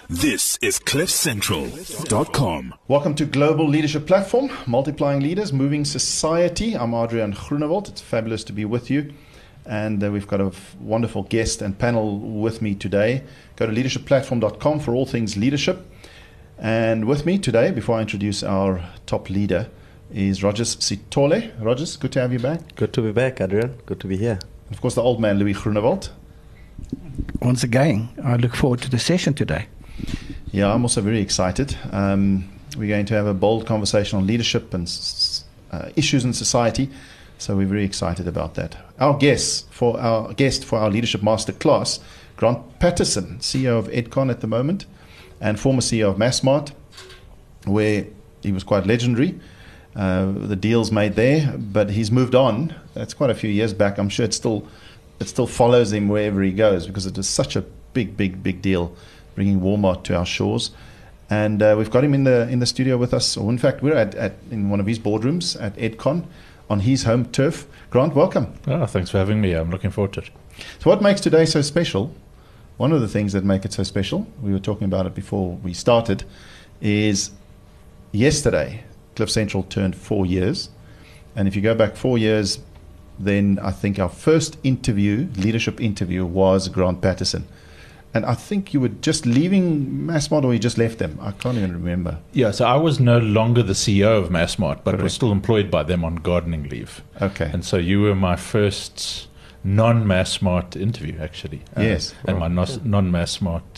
This is CliffCentral.com. Welcome to Global Leadership Platform, Multiplying Leaders, Moving Society. I'm Adrian Groenewald. It's fabulous to be with you. And we've got a wonderful guest and panel with me today. Go to leadershipplatform.com for all things leadership. And with me today, before I introduce our top leader, is Rogers Sithole. Rogers, good to have you back. Good to be back, Adrian. Good to be here. And of course, the old man, Louis Groenewald. Once again, I look forward to the session today. Yeah, I'm also very excited. We're going to have a bold conversation on leadership and issues in society. So we're very excited about that. Our guest for our leadership masterclass, Grant Patterson, CEO of Edcon at the moment, and former CEO of Massmart, where he was quite legendary. The deals made there, but he's moved on. That's quite a few years back. I'm sure it still follows him wherever he goes, because it was such a big deal bringing Walmart to our shores. And we've got him in the studio with us. Or in fact, we're in one of his boardrooms at Edcon on his home turf. Grant, welcome. Oh, thanks for having me. I'm looking forward to it. So what makes today so special? One of the things that make it so special, we were talking about it before we started, is yesterday, Cliff Central turned 4 years. And if you go back 4 years, then I think our first leadership interview, was Grant Patterson. And I think you were just leaving Massmart, or you just left them. I can't even remember. Yeah, so I was no longer the CEO of Massmart, but was still employed by them on gardening leave. Okay. And so you were my first non-Massmart interview, actually. Yes. And my non-Massmart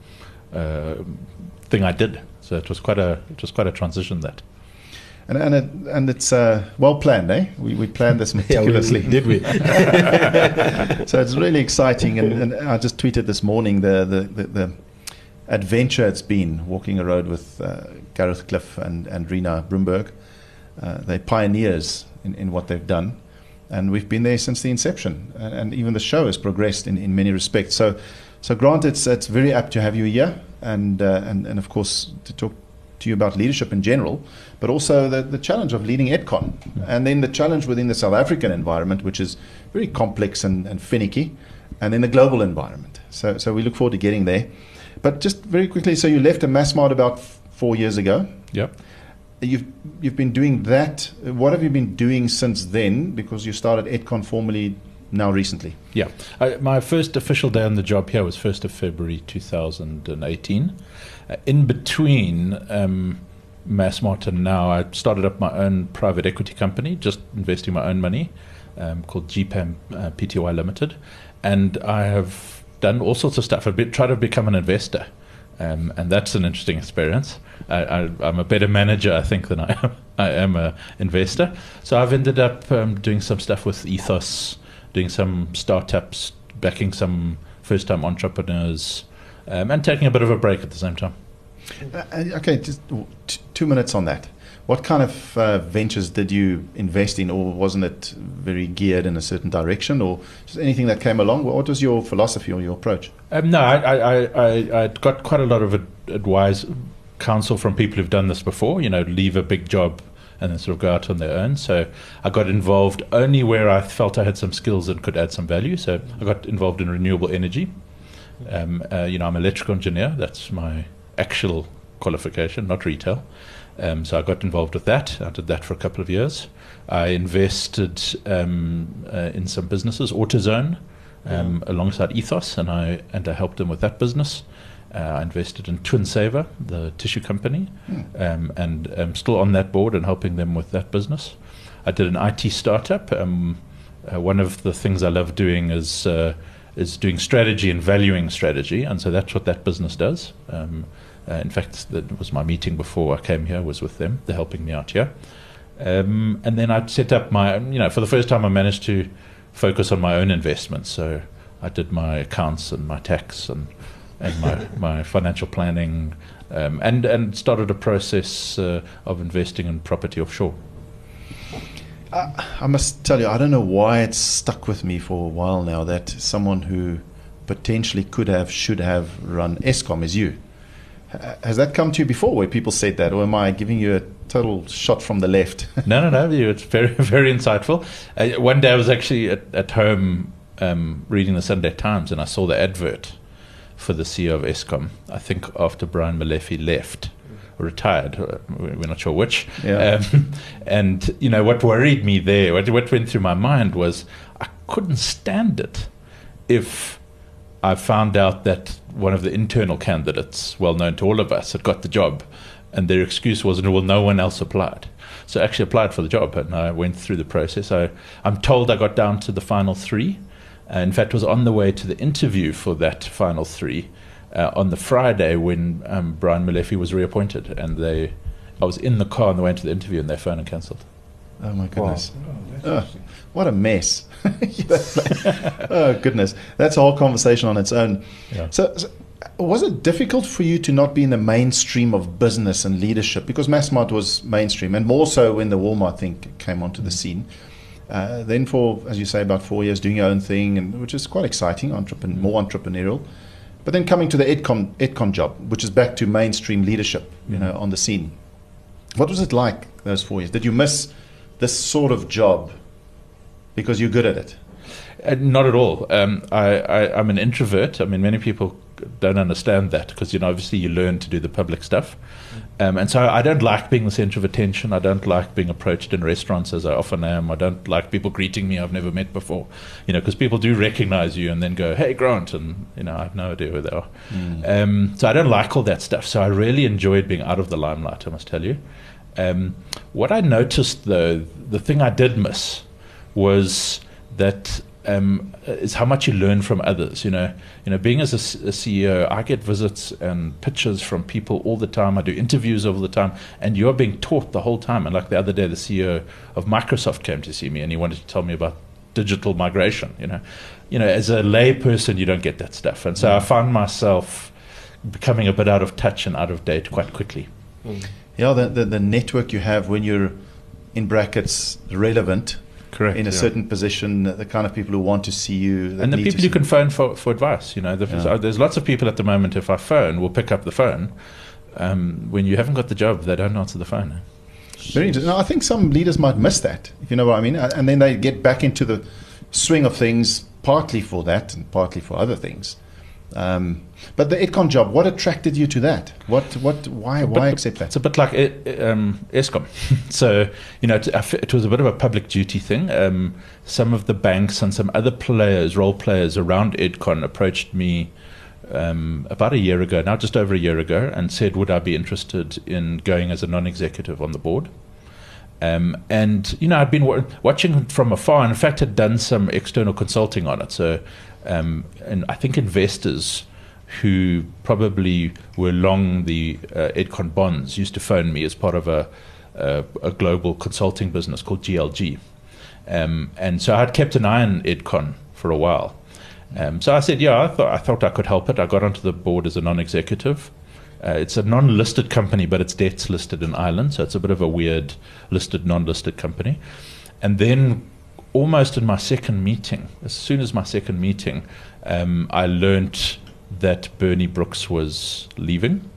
thing I did. So it was quite a transition, that. And it's well planned, eh? We planned this meticulously. Did we? So it's really exciting, and I just tweeted this morning the adventure it's been walking a road with Gareth Cliff and Rena Broomberg. They're pioneers in what they've done, and we've been there since the inception, and even the show has progressed in many respects. So Grant, it's very apt to have you here, and of course to talk to you about leadership in general, but also the challenge of leading Edcon, and then the challenge within the South African environment, which is very complex and finicky, and then the global environment. So we look forward to getting there. But just very quickly, so you left a Massmart about 4 years ago. Yep. You've been doing that. What have you been doing since then? Because you started Edcon formally now recently. Yeah. My first official day on the job here was 1st of February 2018. In between Massmart and now, I started up my own private equity company, just investing my own money, called GPAM Pty Limited. And I have done all sorts of stuff. I've tried to become an investor, and that's an interesting experience. I'm a better manager, I think, than I am an investor. So I've ended up doing some stuff with Ethos, doing some startups, backing some first-time entrepreneurs, and taking a bit of a break at the same time. Okay, just 2 minutes on that. What kind of ventures did you invest in, or wasn't it very geared in a certain direction, or just anything that came along? What was your philosophy or your approach? No, I got quite a lot of advice, counsel from people who've done this before, leave a big job and then sort of go out on their own. So I got involved only where I felt I had some skills and could add some value. So I got involved in renewable energy. I'm an electrical engineer. That's my actual qualification, not retail. So I got involved with that. I did that for a couple of years. I invested in some businesses, AutoZone, alongside Ethos, and I helped them with that business. I invested in Twin Saver, the tissue company, and I'm still on that board and helping them with that business. I did an IT startup. One of the things I love doing is doing strategy and valuing strategy, and so that's what that business does. In fact, that was my meeting before I came here, was with them. They're helping me out here. And then I set up for the first time I managed to focus on my own investments. So I did my accounts and my tax and my financial planning, and started a process of investing in property offshore. I must tell you, I don't know why it's stuck with me for a while now that someone who potentially should have run Eskom is you. Has that come to you before, where people said that, or am I giving you a total shot from the left? No. It's very, very insightful. One day I was actually at home reading the Sunday Times, and I saw the advert for the CEO of Eskom, I think after Brian Molefe left, retired, we're not sure which. Yeah. And, you know, what worried me there, what went through my mind was I couldn't stand it if I found out that one of the internal candidates, well known to all of us, had got the job, and their excuse was, well, no one else applied. So I actually applied for the job, and I went through the process. I'm told I got down to the final 3. In fact, was on the way to the interview for that final 3 on the Friday when Brian Molefe was reappointed, and I was in the car on the way to the interview, and their phone had cancelled. Oh my goodness! What a mess! Oh goodness, that's a whole conversation on its own. Yeah. So, was it difficult for you to not be in the mainstream of business and leadership? Because Massmart was mainstream, and more so when the Walmart thing came onto the scene. Then for, as you say, about 4 years doing your own thing, and which is quite exciting, more entrepreneurial. But then coming to the Edcon job, which is back to mainstream leadership, you know, on the scene. What was it like those 4 years? Did you miss this sort of job because you're good at it? Not at all. I'm an introvert. I mean, many people don't understand that because, you know, obviously you learn to do the public stuff. And so I don't like being the center of attention. I don't like being approached in restaurants, as I often am. I don't like people greeting me I've never met before, you know, because people do recognize you and then go, hey, Grant, and, you know, I have no idea who they are. So I don't like all that stuff. So I really enjoyed being out of the limelight, I must tell you. What I noticed, though, the thing I did miss was that is how much you learn from others. You know, being as a CEO, I get visits and pitches from people all the time. I do interviews all the time, and you're being taught the whole time. And like the other day, the CEO of Microsoft came to see me, and he wanted to tell me about digital migration. You know, as a lay person, you don't get that stuff, and so I found myself becoming a bit out of touch and out of date quite quickly. Yeah, the network you have when you're, in brackets, relevant. Correct, in a certain position, the kind of people who want to see you. And the people you can phone for advice. You know, there's lots of people at the moment, if I phone, will pick up the phone. When you haven't got the job, they don't answer the phone. Very interesting. Now, I think some leaders might miss that, if you know what I mean. And then they get back into the swing of things, partly for that and partly for other things. But the Edcon job, what attracted you to that? Why accept that? It's a bit like Eskom. So, you know, it was a bit of a public duty thing. Some of the banks and some other role players around Edcon approached me about a year ago, now just over a year ago, and said, would I be interested in going as a non-executive on the board? And, you know, I'd been watching from afar, and in fact had done some external consulting on it. So, and I think investors who probably were long the Edcon bonds used to phone me as part of a global consulting business called GLG. And so I had kept an eye on Edcon for a while. So I said, yeah, I thought I could help it. I got onto the board as a non-executive. It's a non-listed company, but its debt's listed in Ireland, so it's a bit of a weird listed, non-listed company. And then almost in my second meeting, as soon as my second meeting, I learnt that Bernie Brooks was leaving.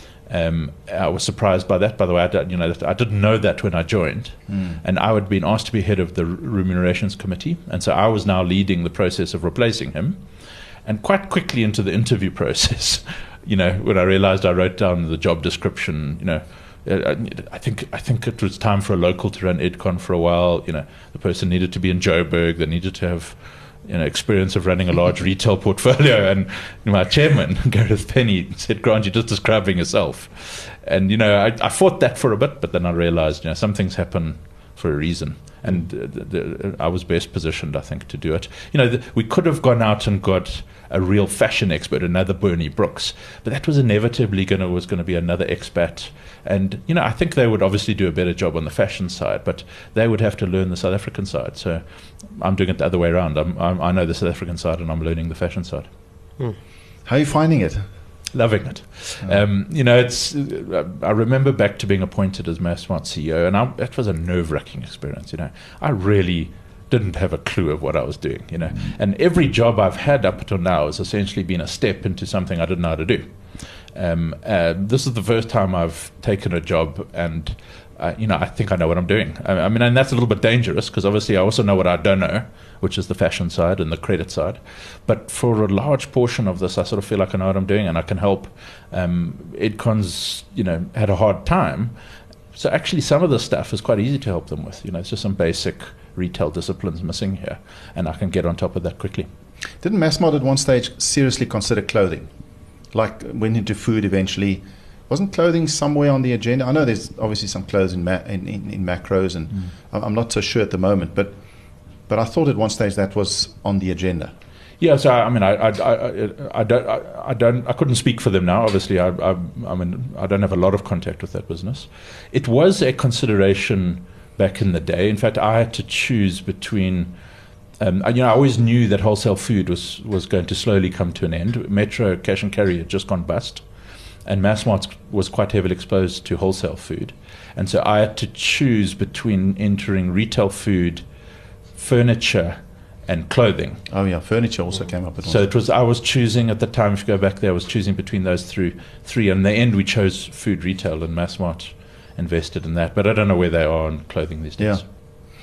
I was surprised by that, by the way. I didn't know that when I joined. And I had been asked to be head of the remunerations committee, and so I was now leading the process of replacing him. And quite quickly into the interview process, you know, when I realized I wrote down the job description, you know, I think it was time for a local to run Edcon for a while. You know, the person needed to be in Joburg. They needed to have, you know, experience of running a large retail portfolio. And my chairman, Gareth Penny, said, Grant, you're just describing yourself. And, you know, I fought that for a bit, but then I realized, you know, some things happen for a reason. And I was best positioned, I think, to do it. You know, we could have gone out and got a real fashion expert, another Bernie Brooks, but that was inevitably going to be another expat. And, you know, I think they would obviously do a better job on the fashion side, but they would have to learn the South African side. So I'm doing it the other way around. I know the South African side, and I'm learning the fashion side. How are you finding it? Loving it. You know, I remember back to being appointed as Massmart CEO, and it was a nerve-wracking experience. You know, I really didn't have a clue of what I was doing. You know, and every job I've had up until now has essentially been a step into something I didn't know how to do. This is the first time I've taken a job, and I think I know what I'm doing. I mean, and that's a little bit dangerous because obviously I also know what I don't know, which is the fashion side and the credit side. But for a large portion of this, I sort of feel like I know what I'm doing, and I can help. Edcon's, had a hard time. So actually some of the stuff is quite easy to help them with. It's just some basic retail disciplines missing here, and I can get on top of that quickly. Didn't Massmart at one stage seriously consider clothing? Like went into food eventually. Wasn't clothing somewhere on the agenda? I know there's obviously some clothes in macros, and I'm not so sure at the moment, but I thought at one stage that was on the agenda. Yeah, so I mean, I couldn't speak for them now. Obviously, I mean, I don't have a lot of contact with that business. It was a consideration back in the day. In fact, I had to choose between. I always knew that wholesale food was going to slowly come to an end. Metro Cash and Carry had just gone bust, and Massmart was quite heavily exposed to wholesale food, and so I had to choose between entering retail food, furniture, and clothing. Oh yeah, furniture also came up. So I was choosing at the time. If you go back there, I was choosing between those three. And in the end, we chose food retail, and Massmart invested in that. But I don't know where they are on clothing these days. Yeah.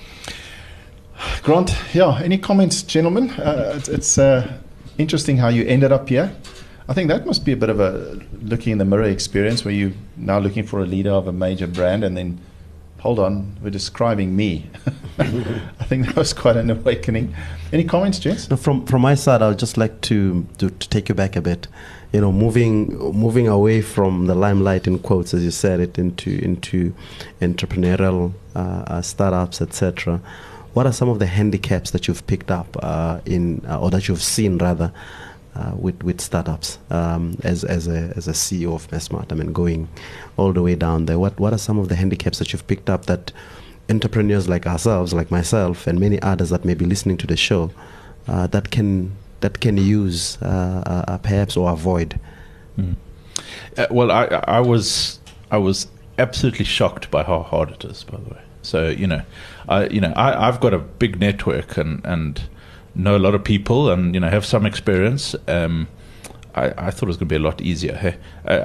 Grant, any comments, gentlemen? It's interesting how you ended up here. I think that must be a bit of a looking in the mirror experience where you're now looking for a leader of a major brand, and then, hold on, we're describing me. I think that was quite an awakening. Any comments, gents? No, from my side, I would just like to take you back a bit. Moving away from the limelight, in quotes, as you said it, into entrepreneurial startups, etc. What are some of the handicaps that you've picked up or that you've seen rather with startups as a CEO of Massmart? I mean, going all the way down there. What are some of the handicaps that you've picked up that entrepreneurs like ourselves, like myself, and many others that may be listening to the show, that can use perhaps or avoid? Well, I was absolutely shocked by how hard it is, by the way. So I've got a big network and know a lot of people and have some experience. I thought it was going to be a lot easier. Hey,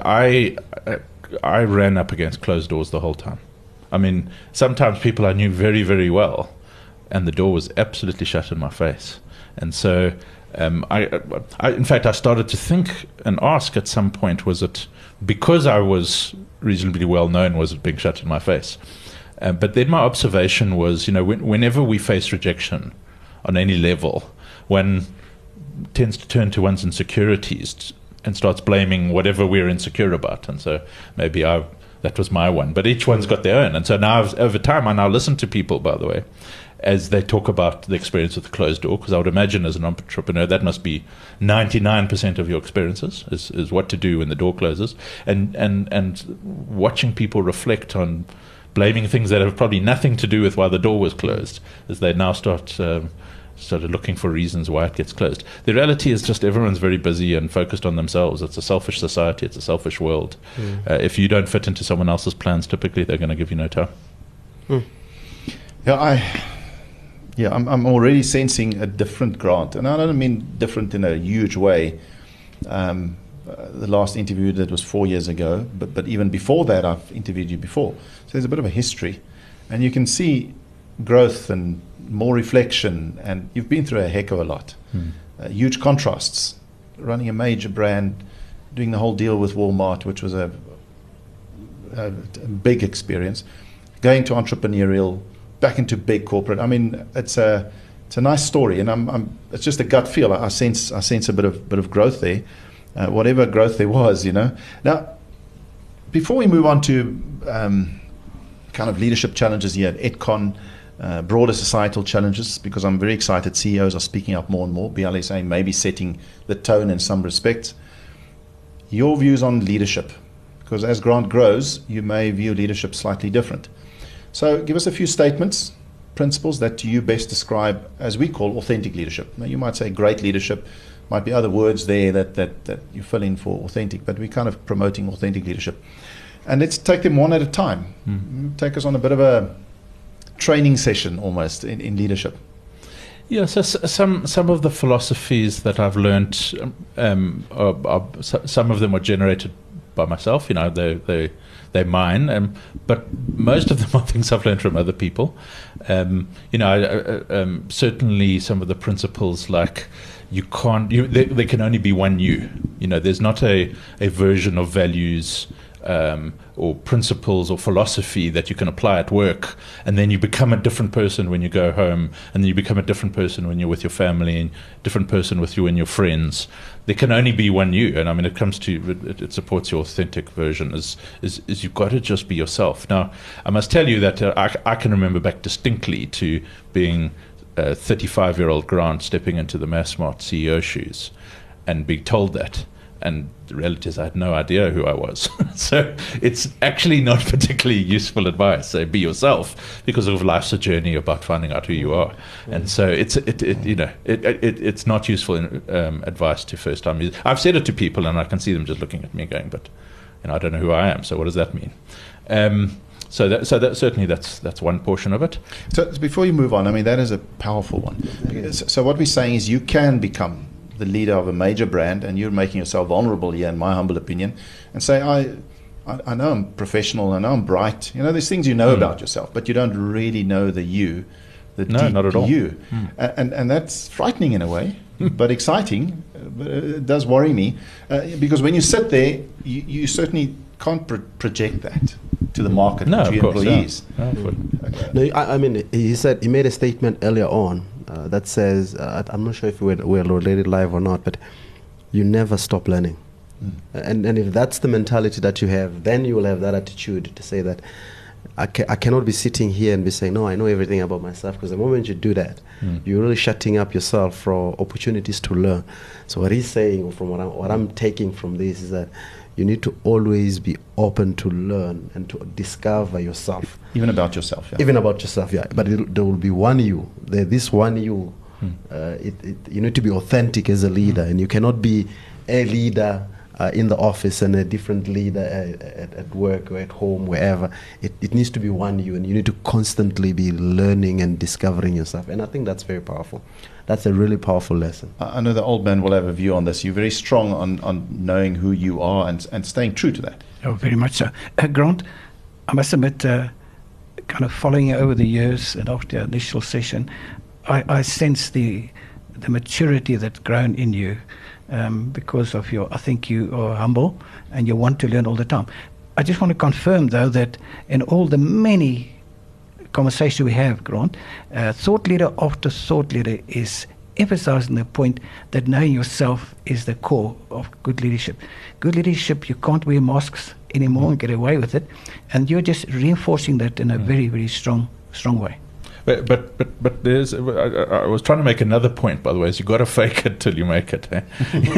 I ran up against closed doors the whole time. I mean, sometimes people I knew very, very well, and the door was absolutely shut in my face. And so, in fact, I started to think and ask at some point: was it because I was reasonably well known? Was it being shut in my face? But then my observation was, whenever we face rejection on any level, one tends to turn to one's insecurities and starts blaming whatever we're insecure about. And so maybe that was my one. But each one's got their own. And so now, over time, I now listen to people, by the way, as they talk about the experience with the closed door, because I would imagine as an entrepreneur, that must be 99% of your experiences, is what to do when the door closes. And watching people reflect on blaming things that have probably nothing to do with why the door was closed, as they now started looking for reasons why it gets closed. The reality is just everyone's very busy and focused on themselves. It's a selfish society. It's a selfish world. If you don't fit into someone else's plans, typically they're going to give you no time. I'm already sensing a different Grant, and I don't mean different in a huge way. The last interview that was 4 years ago, but even before that, I've interviewed you before. So there's a bit of a history, and you can see growth and more reflection, and you've been through a heck of a lot. Huge contrasts, running a major brand, doing the whole deal with Walmart, which was a big experience, going to entrepreneurial, back into big corporate. I mean, it's a nice story, and it's just a gut feel. I sense a bit of growth there. Whatever growth there was, Now, before we move on to kind of leadership challenges here at Edcon, broader societal challenges, because I'm very excited CEOs are speaking up more and more. BLSA may be setting the tone in some respects. Your views on leadership, because as Grant grows, you may view leadership slightly different. So give us a few statements, principles that you best describe as we call authentic leadership. Now, you might say great leadership. Might be other words there that you fill in for authentic, but we're kind of promoting authentic leadership. And let's take them one at a time. Take us on a bit of a training session almost in leadership. Yeah, so some of the philosophies that I've learned, some of them were generated by myself. They're mine, but most of them are things I've learned from other people. Certainly some of the principles, like there can only be one you. There's not a version of values or principles or philosophy that you can apply at work, and then you become a different person when you go home, and then you become a different person when you're with your family, and different person with you and your friends. There can only be one you, and I mean, it comes to it supports your authentic version. Is you've got to just be yourself. Now, I must tell you that I can remember back distinctly to being 35-year-old Grant stepping into the Massmart CEO shoes, and being told that. And the reality is I had no idea who I was. So it's actually not particularly useful advice. So be yourself, because of life's a journey about finding out who you are. And so it's not useful advice to first time users. I've said it to people, and I can see them just looking at me going, but I don't know who I am. So what does that mean? So that certainly that's one portion of it. So before you move on, I mean, that is a powerful one. So what we're saying is you can become the leader of a major brand, and you're making yourself vulnerable here, in my humble opinion, and say, I know I'm professional, I know I'm bright. There's things about yourself, but you don't really know the you, deep not at all. you. And that's frightening in a way, but exciting. But it does worry me, because when you sit there, you certainly can't project that to the market, to your employees. No, I mean, he made a statement earlier on that says, I'm not sure if we're already live or not, but you never stop learning. And if that's the mentality that you have, then you will have that attitude to say that I cannot be sitting here and be saying, no, I know everything about myself, because the moment you do that, you're really shutting up yourself for opportunities to learn. So what he's saying, from what I'm taking from this, is that you need to always be open to learn and to discover yourself. Even about yourself, yeah. Even about yourself, yeah. But there will be one you. This one you. You need to be authentic as a leader, and you cannot be a leader in the office and a different leader at work or at home, wherever. It needs to be one you, and you need to constantly be learning and discovering yourself. And I think that's very powerful. That's a really powerful lesson. I know the old man will have a view on this. You're very strong on knowing who you are and staying true to that. Oh, very much so. Grant, I must admit, kind of following you over the years and after the initial session, I sense the maturity that's grown in you because of I think you are humble and you want to learn all the time. I just want to confirm, though, that in all the many conversation we have, Grant, thought leader after thought leader is emphasizing the point that knowing yourself is the core of good leadership. Good leadership, you can't wear masks anymore and get away with it, and you're just reinforcing that in a very, very strong way. But there's. I was trying to make another point, by the way. Is you got to fake it till you make it. Eh?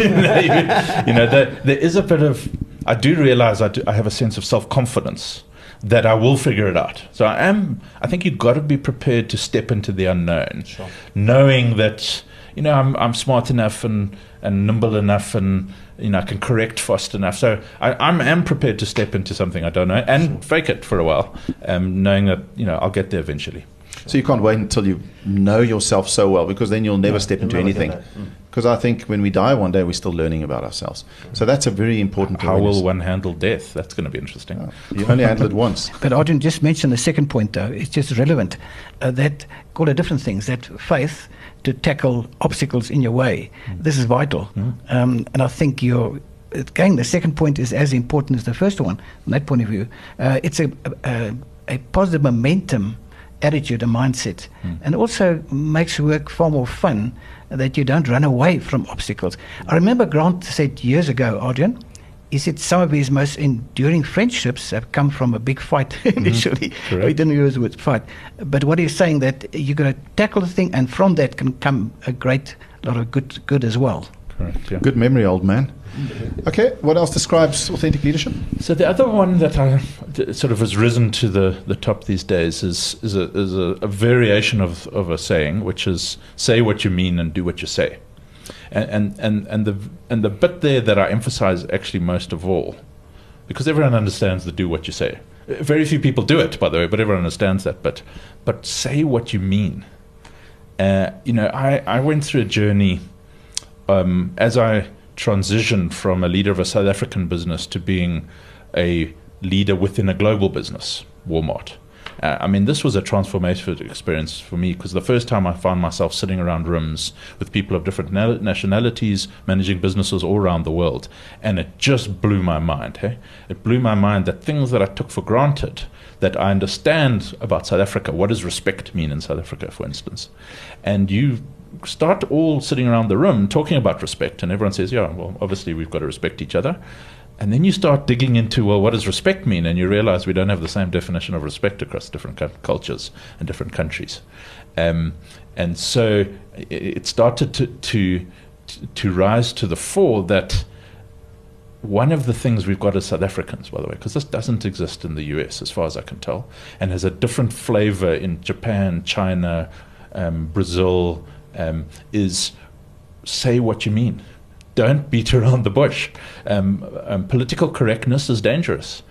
There is a bit of. I do realize I have a sense of self-confidence that I will figure it out. So I think you've got to be prepared to step into the unknown, knowing that I'm smart enough and nimble enough, and I can correct fast enough. So I am prepared to step into something I don't know and fake it for a while, knowing that I'll get there eventually. So you can't wait until you know yourself so well, because then you'll never step into anything. Because I think when we die one day, we're still learning about ourselves. So that's a very important How will one handle death? That's going to be interesting. You only handle it once. But Adrian just mentioned the second point, though. It's just relevant. That call it different things. That faith to tackle obstacles in your way. This is vital. And I think again, the second point is as important as the first one from that point of view. It's a positive momentum attitude and mindset, and also makes work far more fun, that you don't run away from obstacles. I remember Grant said years ago, Adrian, he said some of his most enduring friendships have come from a big fight initially. Correct. He didn't use the word fight, but what he's saying, that you're going to tackle the thing, and from that can come a great lot of good as well. Correct, yeah. Good memory, old man. Okay, what else describes authentic leadership? So the other one that sort of has risen to the top these days is a variation of a saying, which is say what you mean and do what you say. And the bit there that I emphasize actually most of all, because everyone understands the do what you say. Very few people do it, by the way, but everyone understands that. But say what you mean. I went through a journey as I transition from a leader of a South African business to being a leader within a global business, Walmart. I mean, this was a transformative experience for me, because the first time I found myself sitting around rooms with people of different nationalities, managing businesses all around the world, and it just blew my mind. Hey? It blew my mind that things that I took for granted, that I understand about South Africa. What does respect mean in South Africa, for instance? And you start all sitting around the room talking about respect, and everyone says, yeah, well, obviously we've got to respect each other. And then you start digging into, well, what does respect mean? And you realize we don't have the same definition of respect across different cultures and different countries. And so it started to rise to the fore that one of the things we've got as South Africans, by the way, because this doesn't exist in the US as far as I can tell, and has a different flavor in Japan, China, Brazil, is say what you mean. Don't beat around the bush. Political correctness is dangerous.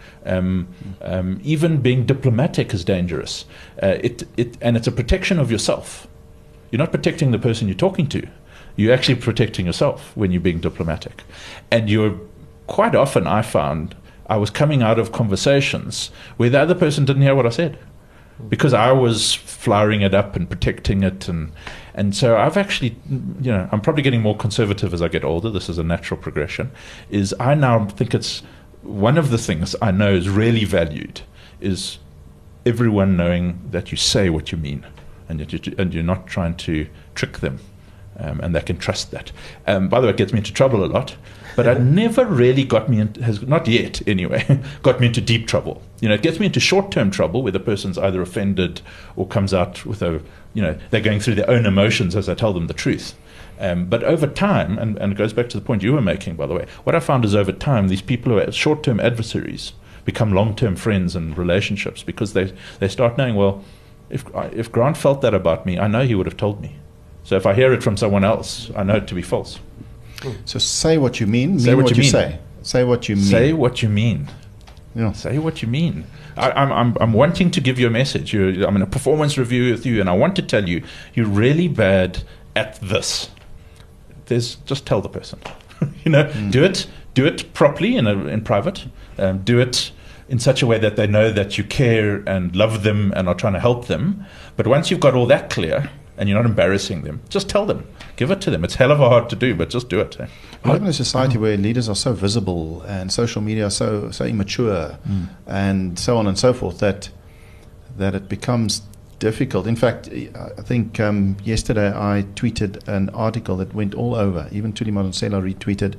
Even being diplomatic is dangerous. And it's a protection of yourself. You're not protecting the person you're talking to. You're actually protecting yourself when you're being diplomatic. And you're quite often, I found, I was coming out of conversations where the other person didn't hear what I said, because I was flowering it up and protecting it. And so I've actually, I'm probably getting more conservative as I get older. This is a natural progression. Is I now think it's one of the things I know is really valued is everyone knowing that you say what you mean, and you're not trying to trick them, and they can trust that. By the way, it gets me into trouble a lot, but it never really has not yet anyway, got me into deep trouble. It gets me into short-term trouble where the person's either offended or comes out with they're going through their own emotions as I tell them the truth. But over time, and it goes back to the point you were making, by the way, what I found is over time, these people who are short-term adversaries become long-term friends and relationships, because they start knowing, well, if Grant felt that about me, I know he would have told me. So if I hear it from someone else, I know it to be false. So say what you mean, say what you mean. say. Say what you mean. Say what you mean. Yeah. Say what you mean. I'm wanting to give you a message. I'm in a performance review with you, and I want to tell you, you're really bad at this. Just tell the person. Do it properly in private. Do it in such a way that they know that you care and love them and are trying to help them. But once you've got all that clear and you're not embarrassing them, just tell them. Give it to them. It's hell of a hard to do, but just do it. We live in a society where leaders are so visible and social media are so immature and so on and so forth that it becomes difficult. In fact, I think yesterday I tweeted an article that went all over, even Tuli Madonsela retweeted,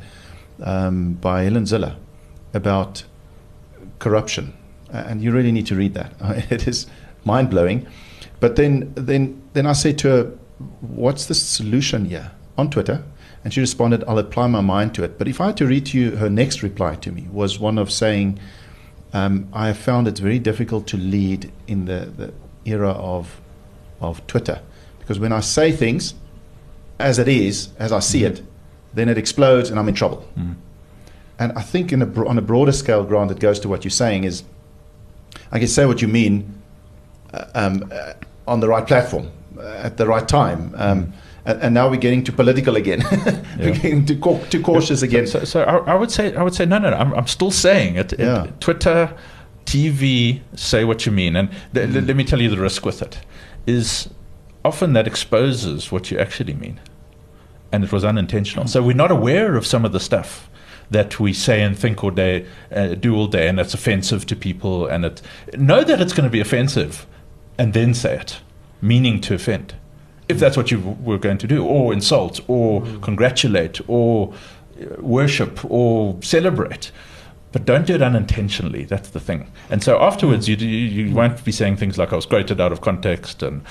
by Helen Ziller about corruption. And you really need to read that. It is mind-blowing. But then I said to her, what's the solution here? On Twitter. And she responded, I'll apply my mind to it. But if I had to read to you, her next reply to me was one of saying, I have found it's very difficult to lead in the era of Twitter. Because when I say things as it is, as I see it, then it explodes and I'm in trouble. And I think on a broader scale, Grant, it goes to what you're saying is, I can say what you mean on the right platform, at the right time. And now we're getting to political again. We're getting too cautious again. So I would say no. I'm still saying it. Twitter, TV, say what you mean. And let me tell you the risk with it is often that exposes what you actually mean, and it was unintentional. So we're not aware of some of the stuff that we say and think all day, do all day, and it's offensive to people. And know that it's going to be offensive, and then say it, meaning to offend. If that's what you were going to do, or insult, or congratulate, or worship, or celebrate. But don't do it unintentionally. That's the thing. And so afterwards, you won't be saying things like, I was quoted out of context. And,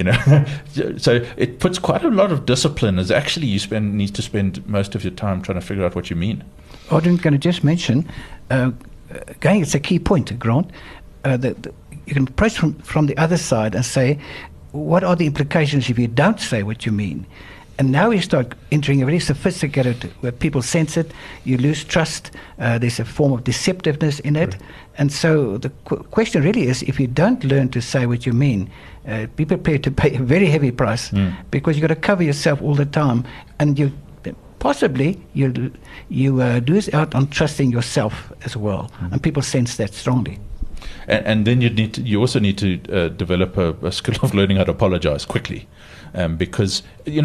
so it puts quite a lot of discipline as actually need to spend most of your time trying to figure out what you mean. I'm going to just mention, again, it's a key point, Grant, that you can approach from the other side and say, what are the implications if you don't say what you mean? And now we start entering a very sophisticated, where people sense it, you lose trust, there's a form of deceptiveness in it. Right. And so the question really is, if you don't learn to say what you mean, be prepared to pay a very heavy price, because you've got to cover yourself all the time, and you possibly you lose out on trusting yourself as well, and people sense that strongly. And then you also need to develop a skill of learning how to apologize quickly. Because,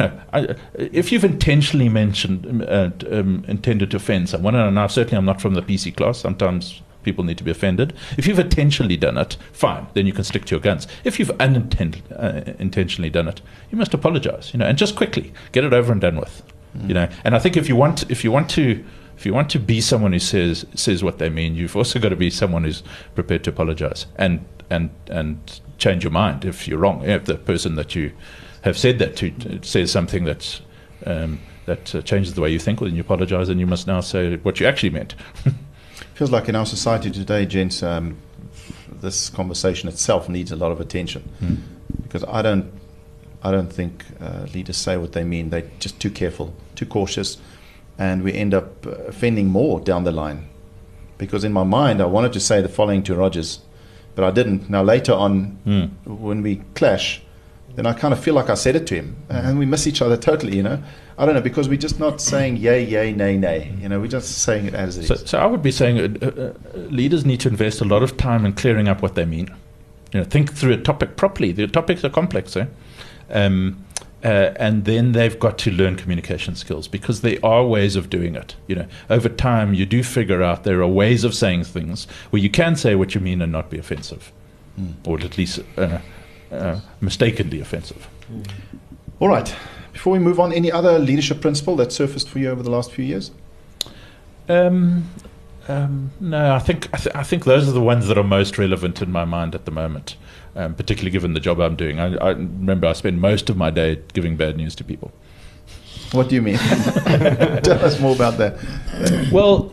if you've intentionally intended to offend someone, and now certainly I'm not from the PC class, sometimes people need to be offended. If you've intentionally done it, fine, then you can stick to your guns. If you've intentionally done it, you must apologize, and just quickly get it over and done with, And I think if you want to be someone who says what they mean, you've also got to be someone who's prepared to apologize and change your mind if you're wrong. If the person that you have said that to says something that changes the way you think, well, then you apologize, and you must now say what you actually meant. Feels like in our society today, gents, this conversation itself needs a lot of attention, because I don't think leaders say what they mean. They're just too careful, too cautious, and we end up offending more down the line. Because in my mind, I wanted to say the following to Rogers, but I didn't. Now later on, when we clash, then I kind of feel like I said it to him, and we miss each other totally, I don't know, because we're just not saying yay, yay, nay, nay. We're just saying it as it is. So I would be saying leaders need to invest a lot of time in clearing up what they mean. Think through a topic properly. The topics are complex, and then they've got to learn communication skills, because there are ways of doing it. Over time, you do figure out there are ways of saying things where you can say what you mean and not be offensive, or at least mistakenly offensive. All right. Before we move on, any other leadership principle that surfaced for you over the last few years? No, I think those are the ones that are most relevant in my mind at the moment, particularly given the job I'm doing. I remember I spend most of my day giving bad news to people. What do you mean? Tell us more about that. Well,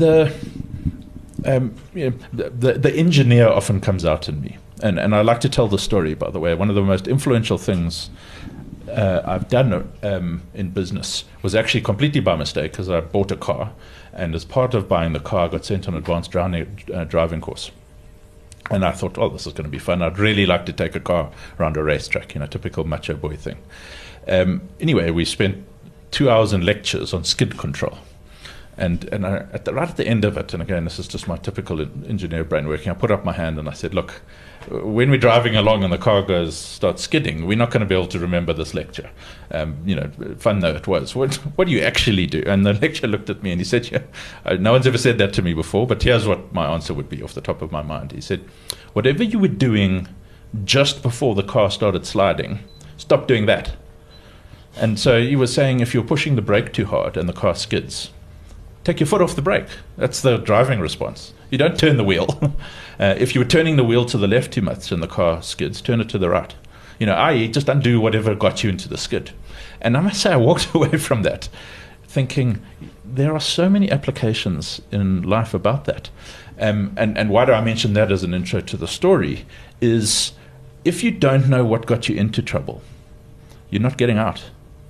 the engineer often comes out in me. And I like to tell the story, by the way. One of the most influential things I've done in business was actually completely by mistake, because I bought a car, and as part of buying the car, I got sent on an advanced driving course. And I thought, oh, this is going to be fun. I'd really like to take a car around a racetrack, typical macho boy thing. Anyway, we spent 2 hours in lectures on skid control. And right at the end of it, and again, this is just my typical engineer brain working, I put up my hand and I said, look, when we're driving along and the car starts skidding, we're not going to be able to remember this lecture. Fun though it was. What do you actually do? And the lecturer looked at me and he said, no one's ever said that to me before, but here's what my answer would be off the top of my mind. He said, whatever you were doing just before the car started sliding, stop doing that. And so he was saying, if you're pushing the brake too hard and the car skids, take your foot off the brake. That's the driving response. You don't turn the wheel. If you were turning the wheel to the left too much and the car skids, turn it to the right. I.e., just undo whatever got you into the skid. And I must say, I walked away from that thinking there are so many applications in life about that. And why do I mention that as an intro to the story is, if you don't know what got you into trouble, you're not getting out.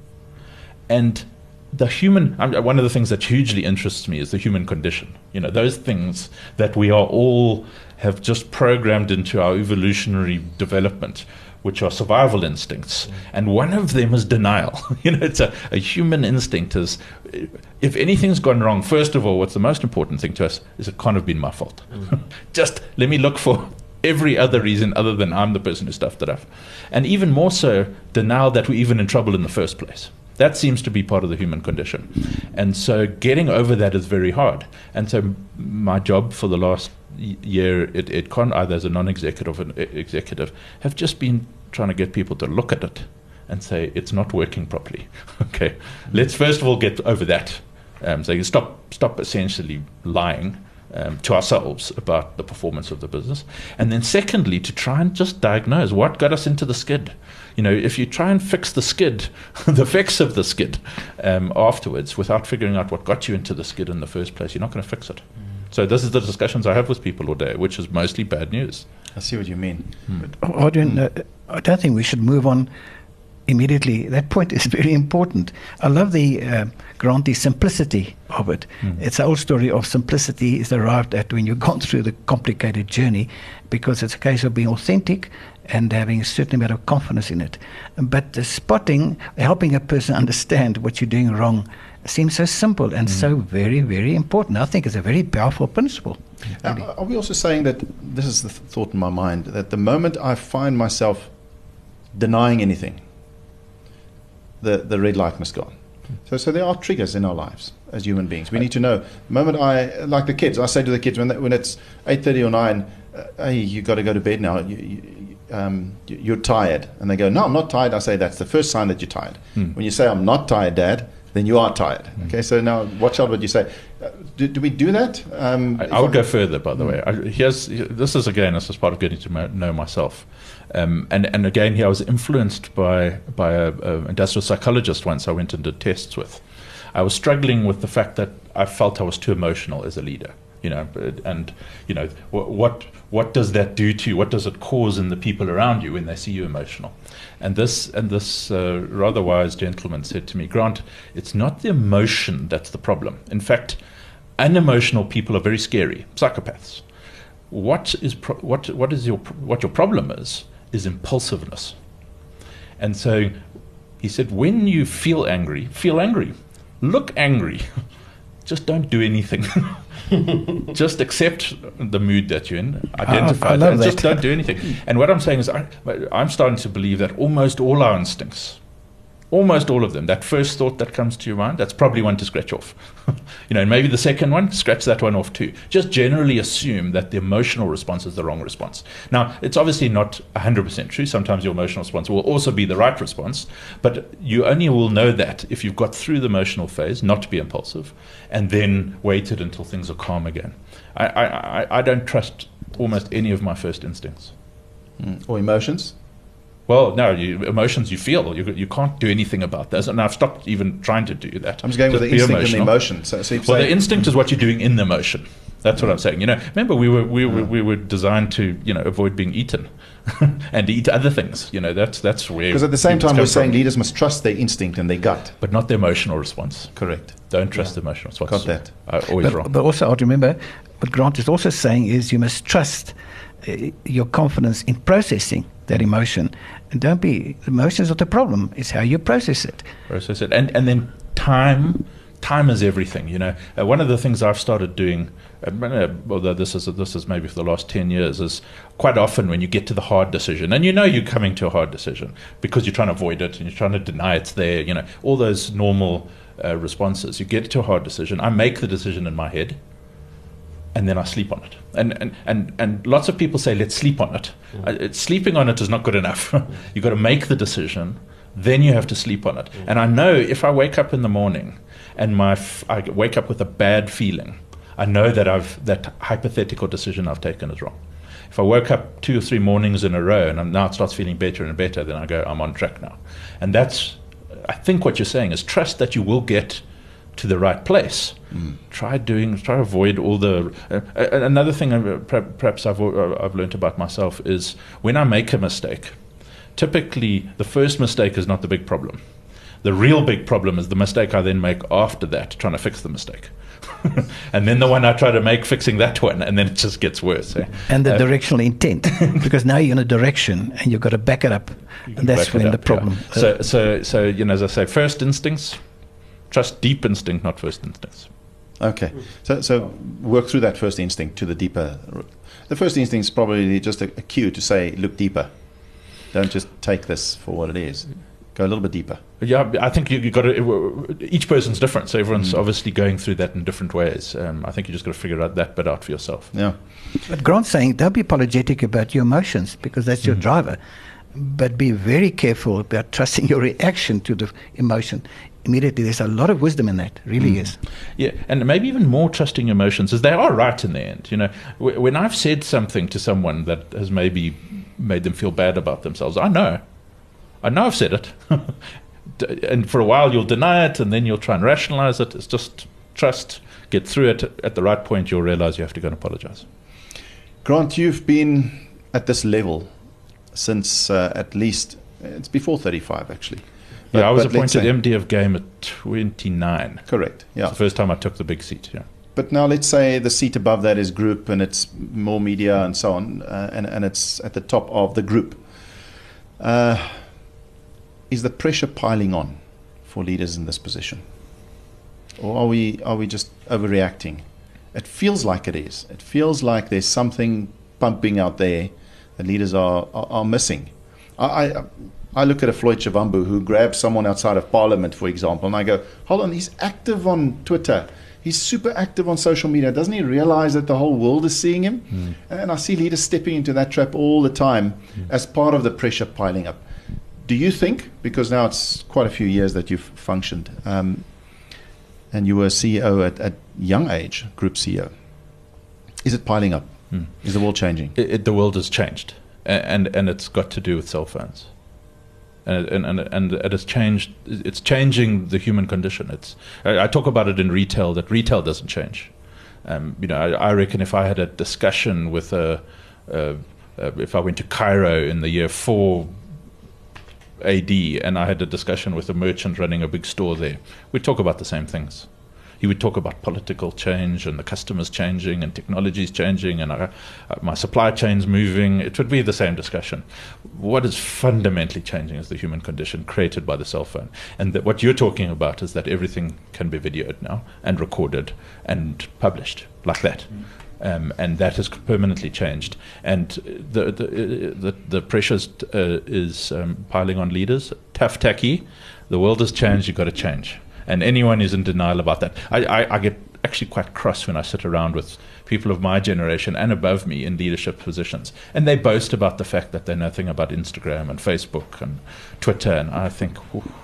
And one of the things that hugely interests me is the human condition. Those things that we are all have just programmed into our evolutionary development, which are survival instincts. And one of them is denial. It's a human instinct is, if anything's gone wrong, first of all, what's the most important thing to us is it can't have been my fault. Just let me look for every other reason other than I'm the person who stuffed it up. And even more so, denial that we're even in trouble in the first place. That seems to be part of the human condition. And so getting over that is very hard. And so my job for the last year at Edcon, either as a non-executive or an executive, have just been trying to get people to look at it and say, it's not working properly. Okay, let's first of all get over that. So you stop essentially lying to ourselves about the performance of the business. And then secondly, to try and just diagnose what got us into the skid. If you try and fix the skid, the effects of the skid afterwards, without figuring out what got you into the skid in the first place, you're not going to fix it. So this is the discussions I have with people all day, which is mostly bad news. I see what you mean. Adrian, I don't think we should move on immediately. That point is very important. I love the simplicity of it. It's the old story of simplicity is arrived at when you've gone through the complicated journey, because it's a case of being authentic and having a certain amount of confidence in it. But helping a person understand what you're doing wrong seems so simple and so very, very important. I think it's a very powerful principle. Really. Are we also saying that, this is the thought in my mind, that the moment I find myself denying anything, the red light must go on? So there are triggers in our lives as human beings. We need to know. The moment like the kids, I say to the kids when it's 8:30 or 9, hey, you got to go to bed now. You're tired, and they go, no, I'm not tired. I say that's the first sign that you're tired. When you say I'm not tired, Dad, then you are tired. Okay, so now watch out what you say. Do we do that? I would go further, by the way. This is part of getting to know myself. And again, here I was influenced by a industrial psychologist once I went and did tests with. I was struggling with the fact that I felt I was too emotional as a leader. What does that do to you? What does it cause in the people around you when they see you emotional? And this rather wise gentleman said to me, Grant, it's not the emotion that's the problem. In fact, unemotional people are very scary, psychopaths. What your problem is impulsiveness. And so he said, when you feel angry, look angry. Just don't do anything. Just accept the mood that you're in, identify it, and just don't do anything. And what I'm saying is I'm starting to believe that almost all our instincts, almost all of them, that first thought that comes to your mind, that's probably one to scratch off. And maybe the second one, scratch that one off too. Just generally assume that the emotional response is the wrong response. Now, it's obviously not 100% true. Sometimes your emotional response will also be the right response, but you only will know that if you've got through the emotional phase, not to be impulsive, and then waited until things are calm again. I don't trust almost any of my first instincts. Or emotions? Well, no, emotions you feel. You can't do anything about those. And I've stopped even trying to do that. I'm just going with the instinct and the emotion. So the instinct is what you're doing in the emotion. That's what I'm saying. Remember we were designed to avoid being eaten and eat other things. That's where. Because at the same time we're saying leaders must trust their instinct and their gut, but not the emotional response. Correct. Don't trust the emotional response. Got that. Always wrong. But also, I remember what Grant is also saying is you must trust your confidence in processing that emotion, and don't be emotions not the problem. It's how you process it. And then time is everything. One of the things I've started doing, although this is maybe for the last 10 years, is quite often when you get to the hard decision, and you're coming to a hard decision because you're trying to avoid it and you're trying to deny it's there. All those normal responses. You get to a hard decision. I make the decision in my head, and then I sleep on it. And lots of people say, let's sleep on it. Sleeping on it is not good enough. You've got to make the decision, then you have to sleep on it. And I know if I wake up in the morning and I wake up with a bad feeling, I know that that hypothetical decision I've taken is wrong. If I woke up 2 or 3 mornings in a row and now it starts feeling better and better, then I go, I'm on track now. And that's, I think what you're saying is trust that you will get to the right place. Try to avoid all the. Another thing perhaps I've learned about myself is when I make a mistake, typically the first mistake is not the big problem. The real big problem is the mistake I then make after that, trying to fix the mistake. And then the one I try to make fixing that one, and then it just gets worse. And the directional intent, because now you're in a direction and you've got to back it up, and that's when the problem. Yeah. So as I say, first instincts. Trust deep instinct, not first instincts. Okay. So work through that first instinct to the deeper. The first instinct is probably just a cue to say, look deeper. Don't just take this for what it is. Go a little bit deeper. Yeah, I think you got to. Each person's different, so everyone's obviously going through that in different ways. I think you just got to figure out that bit out for yourself. Yeah. But Grant's saying, don't be apologetic about your emotions because that's your driver. But be very careful about trusting your reaction to the emotion. Immediately, there's a lot of wisdom in that, really is. Yeah, and maybe even more trusting emotions, as they are right in the end. When I've said something to someone that has maybe made them feel bad about themselves, I know I've said it. And for a while you'll deny it, and then you'll try and rationalize it. It's just trust, get through it. At the right point, you'll realize you have to go and apologize. Grant, you've been at this level since at least, it's before 35 actually. I was appointed MD of Game at 29. Correct, yeah. It's the first time I took the big seat, yeah. But now let's say the seat above that is group and it's more media and so on, and it's at the top of the group. Is the pressure piling on for leaders in this position? or are we just overreacting? It feels like it is. It feels like there's something pumping out there that leaders are missing. I look at a Floyd Shivambu who grabs someone outside of Parliament, for example, and I go, hold on, he's active on Twitter. He's super active on social media. Doesn't he realize that the whole world is seeing him? And I see leaders stepping into that trap all the time as part of the pressure piling up. Do you think, because now it's quite a few years that you've functioned, and you were CEO at young age, group CEO, is it piling up? Is the world changing? The world has changed, and it's got to do with cell phones. And it has changed. It's changing the human condition. I talk about it in retail, that retail doesn't change. I reckon if I had a discussion with if I went to Cairo in the year 4 AD and I had a discussion with a merchant running a big store there, we'd talk about the same things. He would talk about political change and the customers changing and technologies changing and my supply chains moving. It would be the same discussion. What is fundamentally changing is the human condition created by the cell phone. And what you're talking about is that everything can be videoed now and recorded and published like that. And that has permanently changed. And the pressures is piling on leaders. Tough, tacky. The world has changed. You've got to change. And anyone who's in denial about that, I get actually quite cross when I sit around with people of my generation and above me in leadership positions, and they boast about the fact that they know nothing about Instagram and Facebook and Twitter, and I think,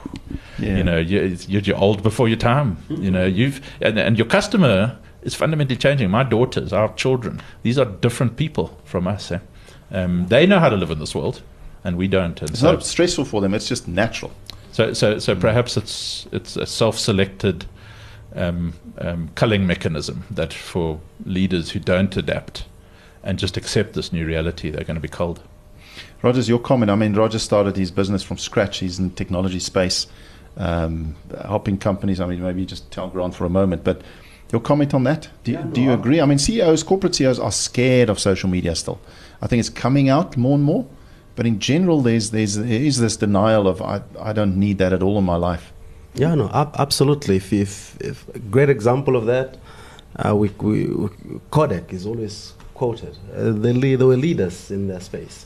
you're old before your time. And your customer is fundamentally changing. My daughters, our children, these are different people from us. They know how to live in this world, and we don't. And it's not stressful for them. It's just natural. So perhaps it's a self-selected culling mechanism that for leaders who don't adapt and just accept this new reality, they're going to be culled. Roger's, your comment. I mean, Roger started his business from scratch. He's in the technology space, helping companies. I mean, maybe just tell Grant for a moment, but your comment on that? Do you agree? I mean, corporate CEOs are scared of social media still. I think it's coming out more and more. But in general, there is this denial of I don't need that at all in my life. Yeah, no, absolutely. If a great example of that, Kodak is always quoted. They were leaders in their space,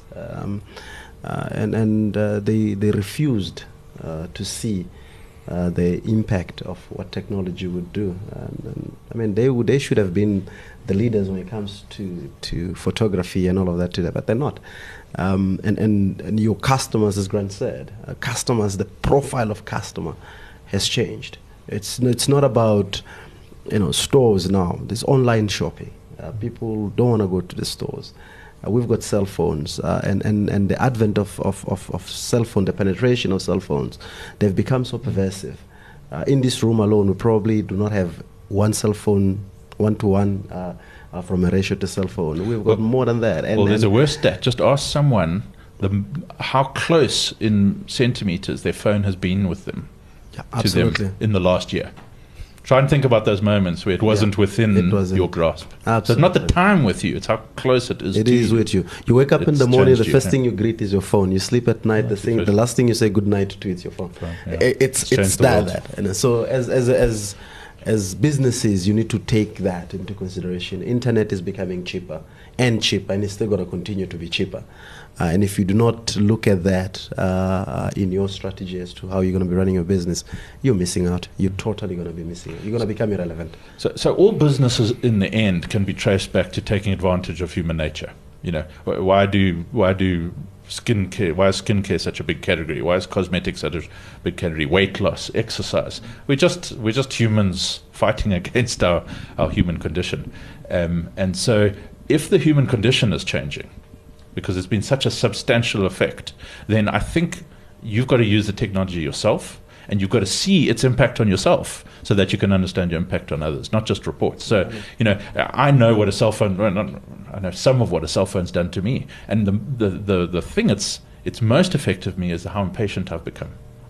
and they refused to see the impact of what technology would do. And I mean, they should have been the leaders when it comes to photography and all of that today, but they're not. And your customers, as Grant said, customers, the profile of customer has changed. It's not about stores now. There's online shopping. People don't want to go to the stores. We've got cell phones, and the advent of cell phone, the penetration of cell phones, they've become so pervasive. In this room alone, we probably do not have one cell phone one-to-one from a ratio to cell phone. We've got more than that. There's a worse stat. Just ask someone how close in centimeters their phone has been with them to them in the last year. Try and think about those moments where it wasn't within your grasp. Absolutely. So it's not the time with you, it's how close it is to you. It is with you. You wake up in the morning, the first thing you greet is your phone. You sleep at night, the last thing you say good night to is your phone. It's that. And so as businesses, you need to take that into consideration. Internet is becoming cheaper, and it's still going to continue to be cheaper. And if you do not look at that in your strategy as to how you're going to be running your business, you're missing out. You're totally going to be missing out. You're going to become irrelevant. So all businesses in the end can be traced back to taking advantage of human nature. Why is skincare such a big category? Why is cosmetics such a big category? Weight loss, exercise. We're just humans fighting against our human condition. And so if the human condition is changing, because it's been such a substantial effect, then I think you've got to use the technology yourself, and you've got to see its impact on yourself so that you can understand your impact on others, not just reports. So, I know what a cell phone, I know some of what a cell phone's done to me. And the thing it's most effective me is how impatient I've become.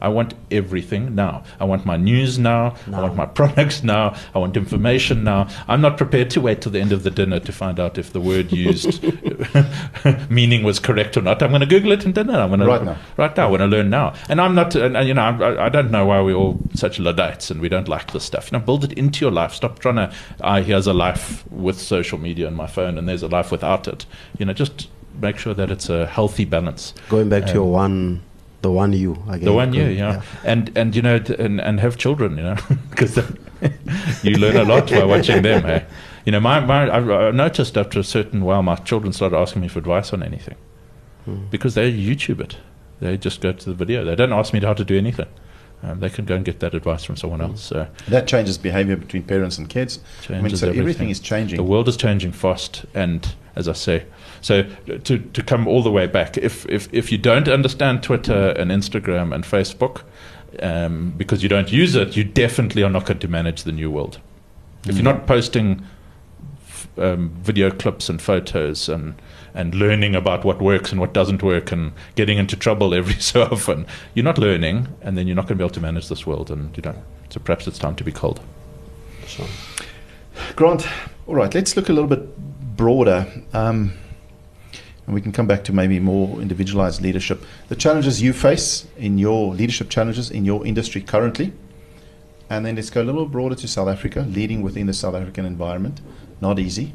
I want everything now. I want my news now. I want my products now. I want information now. I'm not prepared to wait till the end of the dinner to find out if the word used meaning was correct or not. I'm going to Google it in dinner. I'm going to Right now. I want to learn now. And I'm not, and, I don't know why we're all such Luddites and we don't like this stuff. Build it into your life. Stop trying to, here's a life with social media and my phone and there's a life without it. Just make sure that it's a healthy balance. Going back to the one you again. The one you, and have children, because you learn a lot by watching them. Hey? I noticed after a certain while, my children started asking me for advice on anything because they YouTube it. They just go to the video. They don't ask me how to do anything. They can go and get that advice from someone else. So that changes behavior between parents and kids. Everything is changing. The world is changing fast, and as I say, so to come all the way back, if you don't understand Twitter and Instagram and Facebook because you don't use it, you definitely are not going to manage the new world. If you're not posting video clips and photos and learning about what works and what doesn't work and getting into trouble every so often, you're not learning, and then you're not going to be able to manage this world. And so perhaps it's time to be cold. Sure. Grant, all right, let's look a little bit broader, and we can come back to maybe more individualized leadership. The challenges you face in your leadership challenges in your industry currently, and then let's go a little broader to South Africa, leading within the South African environment. Not easy.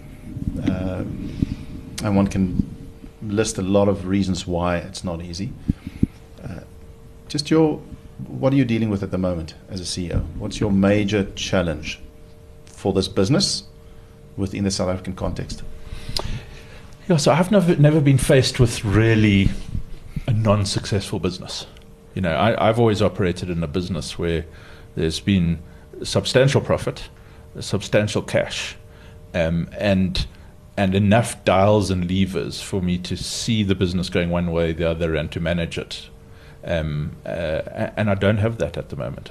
And one can list a lot of reasons why it's not easy. What are you dealing with at the moment as a CEO? What's your major challenge for this business within the South African context? Yeah, so I've never been faced with really a non-successful business. I've always operated in a business where there's been substantial profit, substantial cash, and enough dials and levers for me to see the business going one way or the other and to manage it. And I don't have that at the moment.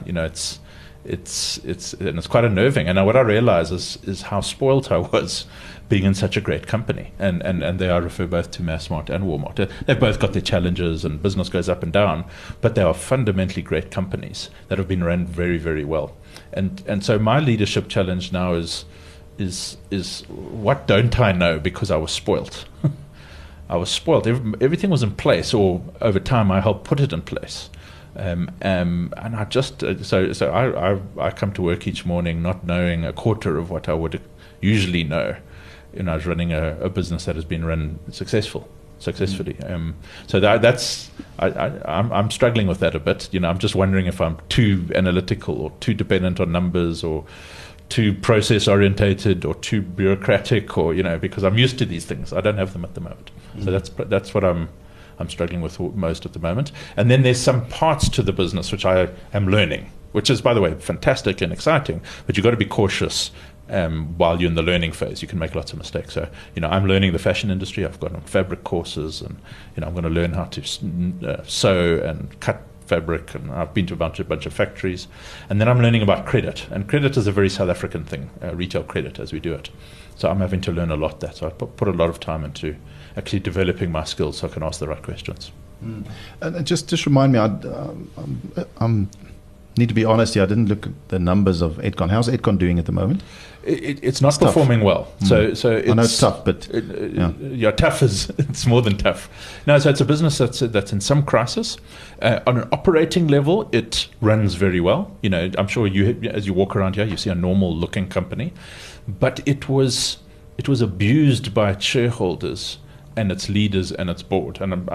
It's quite unnerving. And what I realize is how spoilt I was being in such a great company. And there I refer both to Massmart and Walmart. They've both got their challenges and business goes up and down, but they are fundamentally great companies that have been run very, very well. And so my leadership challenge now is what don't I know because I was spoilt. I was spoiled. Everything was in place, or over time I helped put it in place. And I just I come to work each morning not knowing a quarter of what I would usually know. I was running a business that has been run successfully. So I'm struggling with that a bit. I'm just wondering if I'm too analytical or too dependent on numbers or too process orientated or too bureaucratic, or because I'm used to these things. I don't have them at the moment. So that's what I'm struggling with most at the moment. And then there's some parts to the business which I am learning, which is, by the way, fantastic and exciting, but you've got to be cautious while you're in the learning phase. You can make lots of mistakes. So, I'm learning the fashion industry. I've got fabric courses, and, I'm going to learn how to sew and cut fabric, and I've been to a bunch of factories. And then I'm learning about credit. And credit is a very South African thing, retail credit, as we do it. So I'm having to learn a lot there. So I put a lot of time into actually developing my skills so I can ask the right questions. And just remind me, I need to be honest here, I didn't look at the numbers of Edcon. How's Edcon doing at the moment? It's not performing well. So it's, I know it's tough, but tough is it's more than tough. No, so it's a business that's in some crisis. On an operating level, it runs very well. I'm sure as you walk around here, you see a normal looking company, but it was abused by its shareholders and its leaders and its board. And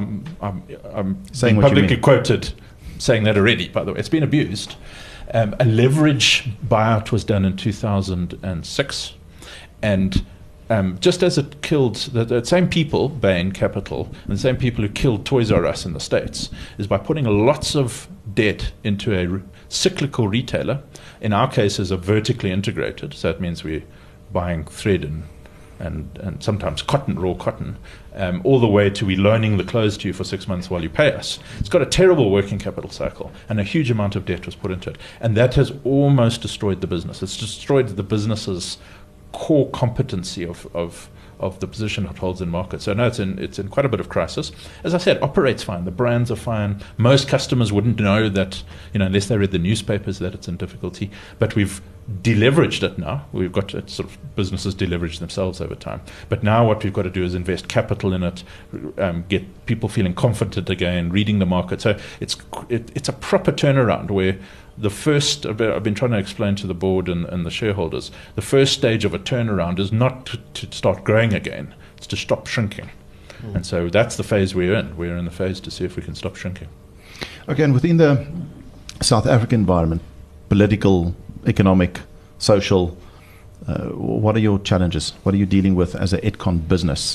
I'm saying being what publicly you mean. Quoted saying that already, by the way. It's been abused. A leverage buyout was done in 2006, and just as it killed the same people, Bain Capital, and the same people who killed Toys R Us in the States, is by putting lots of debt into a cyclical retailer. In our case, is a vertically integrated, so it means we're buying thread and sometimes raw cotton, all the way to we loaning the clothes to you for 6 months while you pay us. It's got a terrible working capital cycle, and a huge amount of debt was put into it. And that has almost destroyed the business. It's destroyed the business's core competency of the position it holds in market. So no, it's in quite a bit of crisis. As I said, operates fine. The brands are fine. Most customers wouldn't know that, unless they read the newspapers, that it's in difficulty. But we've deleveraged it now. We've got it, sort of businesses deleverage themselves over time. But now what we've got to do is invest capital in it, get people feeling confident again, reading the market. So it's a proper turnaround where the first, I've been trying to explain to the board and the shareholders, the first stage of a turnaround is not to start growing again, it's to stop shrinking. And so that's the phase we're in. We're in the phase to see if we can stop shrinking. Okay, and within the South African environment, political, economic, social, what are your challenges? What are you dealing with as a Edcon business?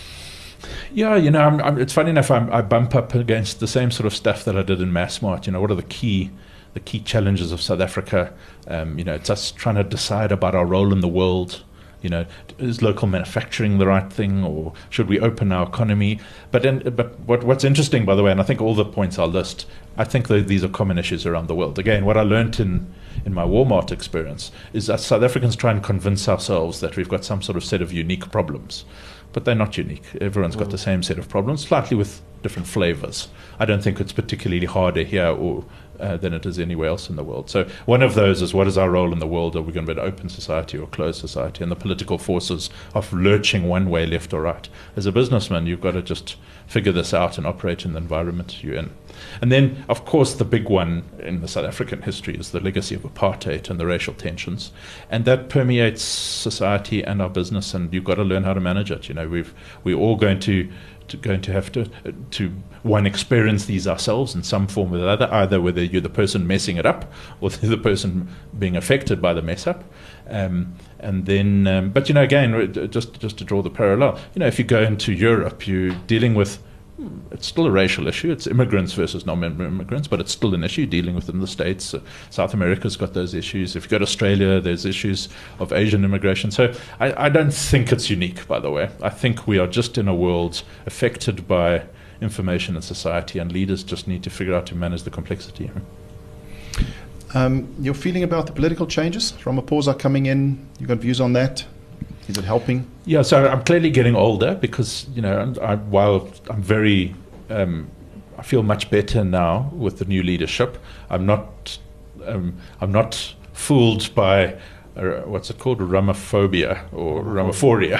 Yeah, it's funny enough, I bump up against the same sort of stuff that I did in Massmart. What are the key challenges of South Africa? It's us trying to decide about our role in the world. Is local manufacturing the right thing, or should we open our economy? But what's interesting, by the way, and I think all the points I'll list, I think these are common issues around the world. Again, what I learned in my Walmart experience is that South Africans try and convince ourselves that we've got some sort of set of unique problems. But they're not unique. Everyone's got the same set of problems, slightly with different flavors. I don't think it's particularly harder here than it is anywhere else in the world. So one of those is, what is our role in the world? Are we going to be an open society or a closed society? And the political forces of lurching one way, left or right. As a businessman, you've got to just figure this out and operate in the environment you're in. And then, of course, the big one in the South African history is the legacy of apartheid and the racial tensions. And that permeates society and our business, and you've got to learn how to manage it. We're all going to have to one, experience these ourselves in some form or the other, either whether you're the person messing it up or the person being affected by the mess up. And then, but again, just to draw the parallel, if you go into Europe, you're dealing with, it's still a racial issue. It's immigrants versus non-immigrants, but it's still an issue dealing with in the States. South America's got those issues. If you go to Australia, there's issues of Asian immigration. So I don't think it's unique, by the way. I think we are just in a world affected by information and society, and leaders just need to figure out to manage the complexity. Your feeling about the political changes? Ramaphosa coming in, you got views on that? Is it helping? Yeah, so I'm clearly getting older because, while I'm very, I feel much better now with the new leadership. I'm not fooled by what's it called, Ramaphobia or Ramaphoria.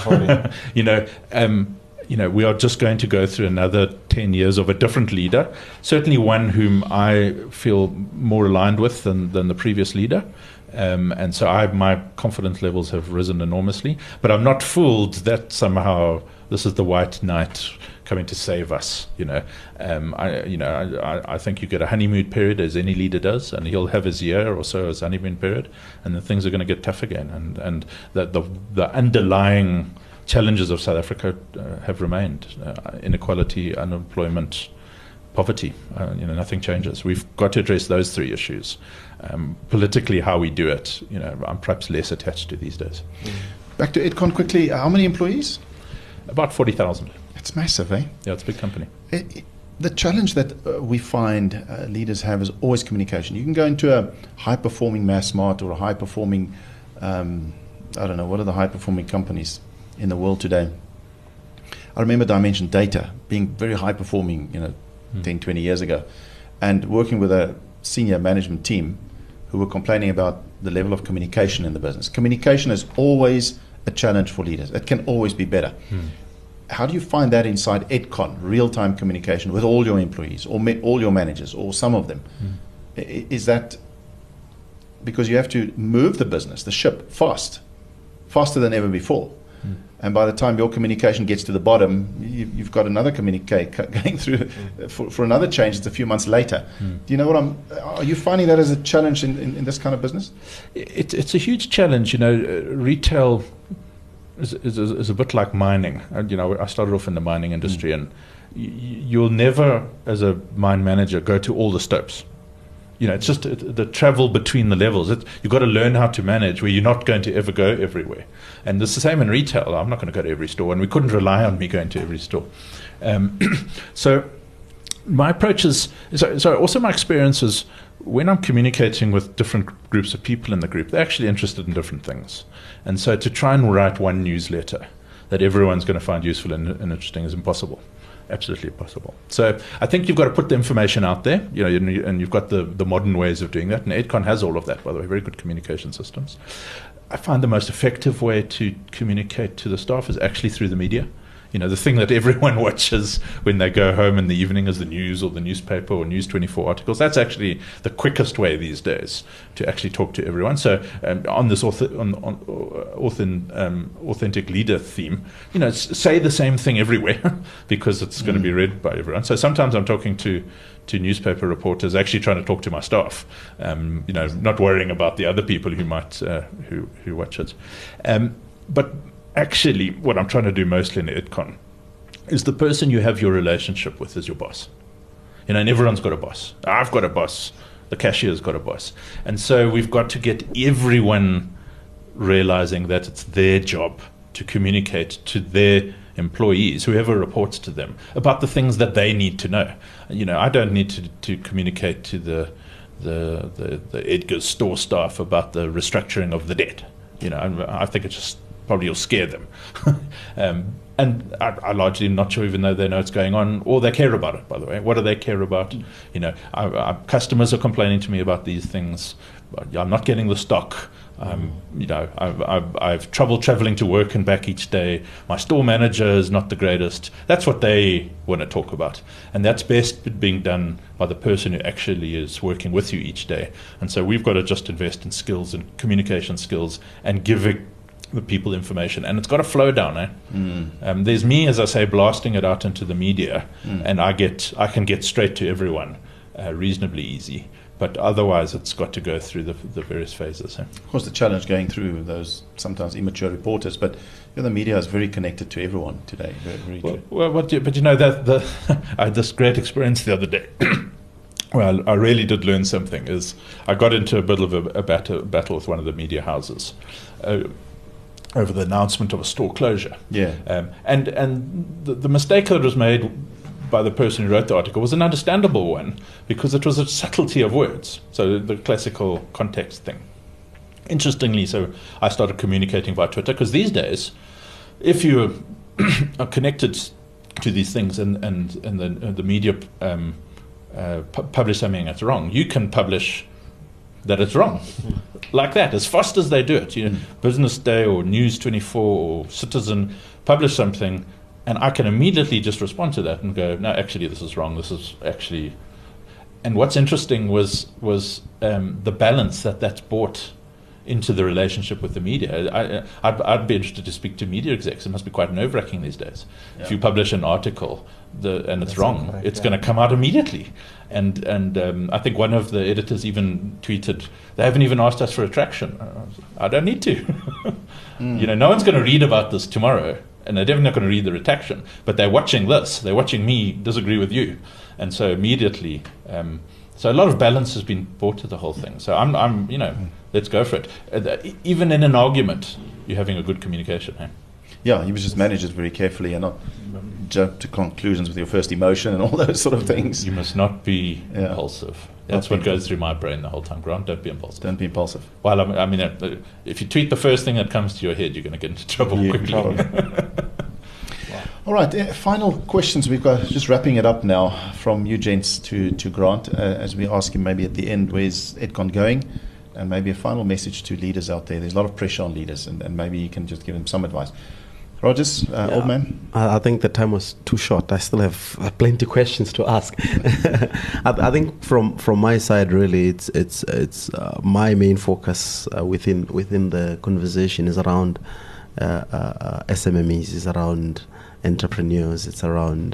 We are just going to go through another 10 years of a different leader, certainly one whom I feel more aligned with than the previous leader. And so my confidence levels have risen enormously. But I'm not fooled that somehow this is the white knight coming to save us. I think you get a honeymoon period, as any leader does, and he'll have his year or so as honeymoon period, and then things are going to get tough again. And the underlying challenges of South Africa have remained: inequality, unemployment, poverty. Nothing changes. We've got to address those three issues. Politically, how we do it, I'm perhaps less attached to these days. Back to Edcon quickly. How many employees? About 40,000. It's massive, eh? Yeah, it's a big company. The challenge that we find leaders have is always communication. You can go into a high-performing Massmart or a high-performing, I don't know, what are the high-performing companies in the world today? I remember Dimension Data being very high-performing, 10, 20 years ago, and working with a senior management team who were complaining about the level of communication in the business. Communication is always a challenge for leaders. It can always be better. How do you find that inside Edcon, real-time communication with all your employees or all your managers or some of them? Is that because you have to move the business, the ship, faster than ever before? And by the time your communication gets to the bottom, you've got another communique going through for another change. It's a few months later. Do you know what are you finding that as a challenge in this kind of business? It's a huge challenge. Retail is a bit like mining. I started off in the mining industry, and you'll never, as a mine manager, go to all the stopes. It's just the travel between the levels. You've got to learn how to manage where you're not going to ever go everywhere. And it's the same in retail. I'm not going to go to every store, and we couldn't rely on me going to every store. So my approach is, so also my experience is when I'm communicating with different groups of people in the group, they're actually interested in different things. And so to try and write one newsletter that everyone's going to find useful and interesting is impossible. Absolutely impossible. So I think you've got to put the information out there, and you've got the modern ways of doing that. And Edcon has all of that, by the way, very good communication systems. I find the most effective way to communicate to the staff is actually through the media. The thing that everyone watches when they go home in the evening is the news or the newspaper or News 24 articles. That's actually the quickest way these days to actually talk to everyone. So on this authentic leader theme, say the same thing everywhere because it's going to be read by everyone. So sometimes I'm talking to newspaper reporters, actually trying to talk to my staff, not worrying about the other people who might who watch it. But actually, what I'm trying to do mostly in Edcon is the person you have your relationship with is your boss. And everyone's got a boss. I've got a boss. The cashier's got a boss. And so we've got to get everyone realizing that it's their job to communicate to their employees, whoever reports to them, about the things that they need to know. I don't need to communicate to the Edgar's store staff about the restructuring of the debt. I think it's just probably will scare them. And I largely not sure even though they know it's going on or they care about it, by the way. What do they care about? Customers are complaining to me about these things. I'm not getting the stock. I've trouble traveling to work and back each day. My store manager is not the greatest. That's what they want to talk about. And that's best being done by the person who actually is working with you each day. And so we've got to just invest in skills and communication skills and give the people information, and it's got to flow down. There's me, as I say, blasting it out into the media, and I can get straight to everyone reasonably easy. But otherwise, it's got to go through the various phases. Of course, the challenge going through those sometimes immature reporters, but the media is very connected to everyone today. I had this great experience the other day. Well, I really did learn something. Is I got into a bit of a battle with one of the media houses over the announcement of a store closure. And the mistake that was made by the person who wrote the article was an understandable one because it was a subtlety of words, so the classical context thing. Interestingly, so I started communicating via Twitter because these days, if you are connected to these things and the media publish something that's wrong, you can publish that it's wrong. Like that, as fast as they do it. Business Day or News 24 or Citizen publish something, and I can immediately just respond to that and go, no, actually, this is wrong. This is actually... And what's interesting was the balance that's brought into the relationship with the media. I'd be interested to speak to media execs. It must be quite nerve-wracking these days. If you publish an article and it's wrong, correct, it's going to come out immediately. And I think one of the editors even tweeted, they haven't even asked us for a retraction. I don't need to. No one's going to read about this tomorrow, and they're definitely not going to read the retraction. But they're watching this. They're watching me disagree with you. And so immediately... So a lot of balance has been brought to the whole thing. So I'm let's go for it. Even in an argument, you're having a good communication. Yeah, you just manage it very carefully and not jump to conclusions with your first emotion and all those sort of things. You must not be impulsive. That's what goes through my brain the whole time. Grant, don't be impulsive. Don't be impulsive. Well, if you tweet the first thing that comes to your head, you're going to get into trouble quickly. All right, final questions. We've got just wrapping it up now from you gents to Grant as we ask him maybe at the end, where's Edcon going? And maybe a final message to leaders out there. There's a lot of pressure on leaders and maybe you can just give them some advice. Rogers, old man? I think the time was too short. I still have plenty of questions to ask. I think from my side, really, it's my main focus within the conversation is around SMMEs, is around entrepreneurs, it's around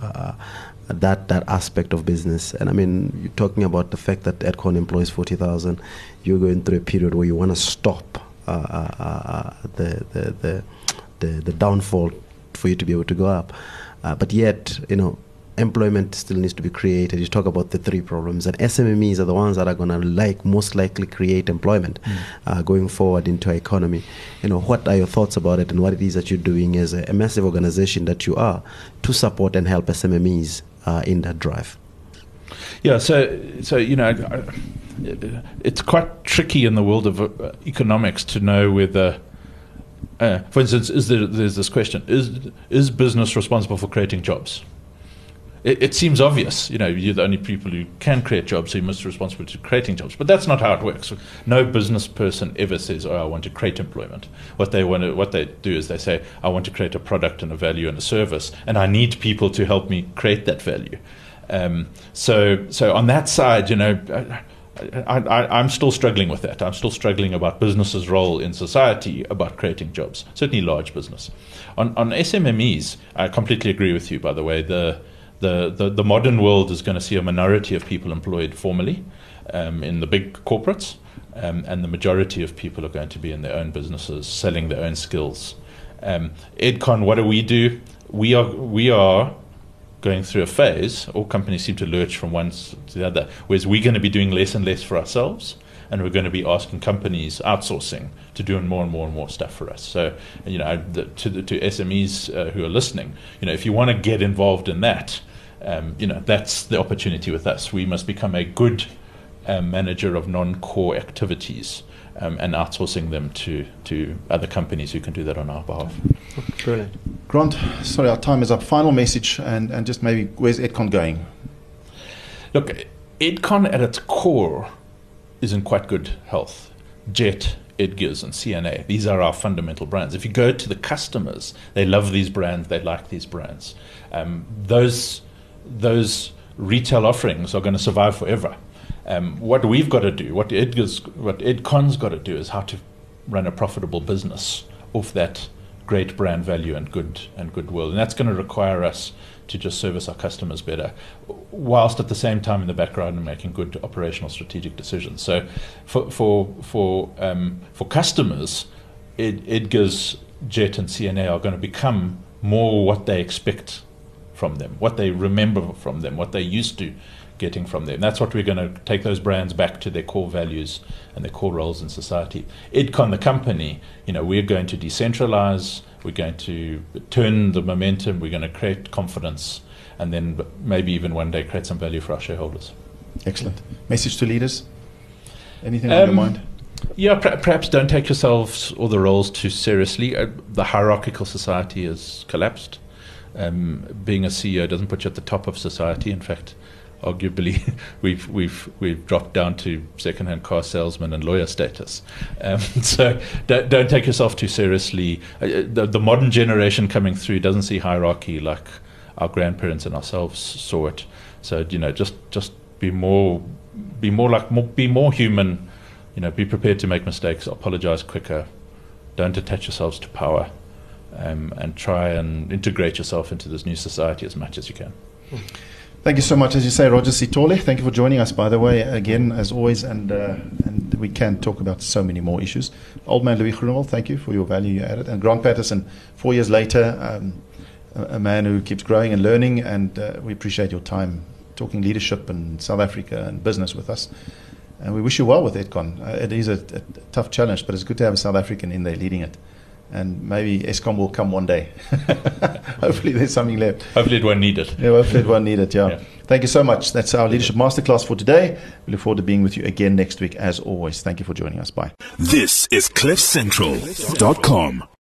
that aspect of business. And I mean, you're talking about the fact that Edcon employs 40,000. You're going through a period where you want to stop the downfall for you to be able to go up. But yet, employment still needs to be created. You talk about the three problems, and SMMEs are the ones that are going to most likely create employment going forward into our economy. What are your thoughts about it, and what it is that you're doing as a massive organization that you are to support and help SMMEs in that drive? Yeah, so it's quite tricky in the world of economics to know whether, for instance, there's this question: is business responsible for creating jobs? It seems obvious, you're the only people who can create jobs, so you must be responsible for creating jobs. But that's not how it works. No business person ever says, "Oh, I want to create employment." What they do is they say, "I want to create a product and a value and a service, and I need people to help me create that value." So on that side, I'm still struggling with that. I'm still struggling about business's role in society, about creating jobs. Certainly, large business. On SMMEs, I completely agree with you. By the way, the modern world is going to see a minority of people employed formally in the big corporates, and the majority of people are going to be in their own businesses, selling their own skills. Edcon, what do? We are going through a phase. All companies seem to lurch from one to the other, whereas we're going to be doing less and less for ourselves, and we're going to be asking companies outsourcing to do more and more and more stuff for us. So, to SMEs who are listening, if you want to get involved in that, that's the opportunity with us. We must become a good manager of non-core activities and outsourcing them to other companies who can do that on our behalf. Brilliant. Grant, sorry, our time is up. Final message, and just maybe, where's Edcon going? Look, Edcon at its core is in quite good health. Jet, Edgars, and CNA, these are our fundamental brands. If you go to the customers, they love these brands, they like these brands. Those retail offerings are going to survive forever. What we've got to do, what Edcon's got to do, is how to run a profitable business off that great brand value and goodwill, and that's going to require us to just service our customers better, whilst at the same time in the background making good operational strategic decisions. So, for customers, Edgars, Jet, and CNA are going to become more what they expect from them, what they remember from them, what they're used to getting from them. That's what we're going to take those brands back to their core values and their core roles in society. Edcon, the company, we're going to decentralize, we're going to turn the momentum, we're going to create confidence, and then maybe even one day create some value for our shareholders. Excellent. Message to leaders? Anything on your mind? Yeah, perhaps don't take yourselves or the roles too seriously. The hierarchical society has collapsed. Being a CEO doesn't put you at the top of society. In fact, arguably, we've dropped down to second-hand car salesman and lawyer status. So don't take yourself too seriously. The modern generation coming through doesn't see hierarchy like our grandparents and ourselves saw it. So just be more human. Be prepared to make mistakes. Apologize quicker. Don't attach yourselves to power, and try and integrate yourself into this new society as much as you can. Thank you so much, as you say, Roger Sithole. Thank you for joining us, by the way, again, as always, and we can talk about so many more issues. Old man Louis Groenewald, thank you for your value you added. And Grant Patterson, 4 years later, a man who keeps growing and learning, and we appreciate your time talking leadership and South Africa and business with us. And we wish you well with Edcon. It is a tough challenge, but it's good to have a South African in there leading it. And maybe Eskom will come one day. Hopefully there's something left. Hopefully it won't need it. Yeah, hopefully it won't need it, yeah. Thank you so much. That's our Leadership Masterclass for today. We look forward to being with you again next week, as always. Thank you for joining us. Bye. This is CliffCentral.com.